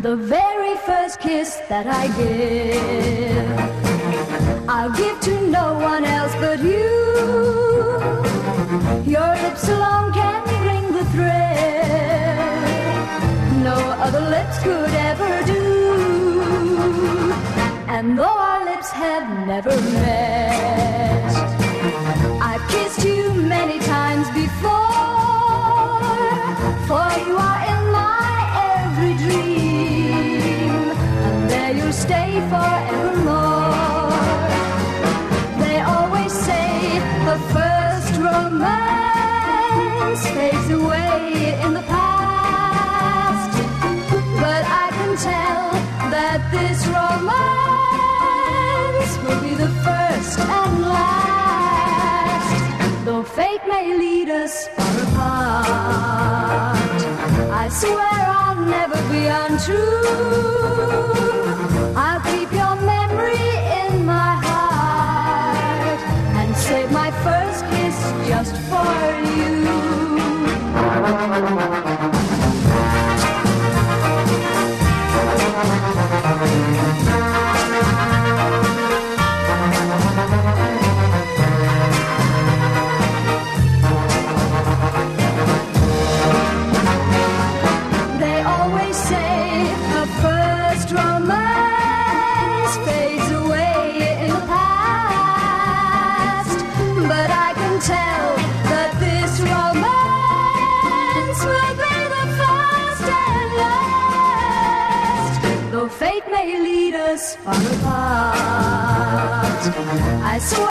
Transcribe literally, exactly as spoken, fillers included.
the very first kiss that I give, I'll give to no one else but you. Your lips alone can bring the thrill no other lips could ever do. And though our lips have never met, I've kissed you many times before, for you are in my every dream, and there you'll stay forevermore. They always say the first romance fades away in the past, but I can tell that this romance will be the first and last. Though fate may lead us far apart, I swear I'll never be untrue. I'll keep your memory in my heart and save my first kiss just for you. They always say the first romance fades away in the past, but I can tell that this romance will be the first and last. Though fate may lead us far apart, I swear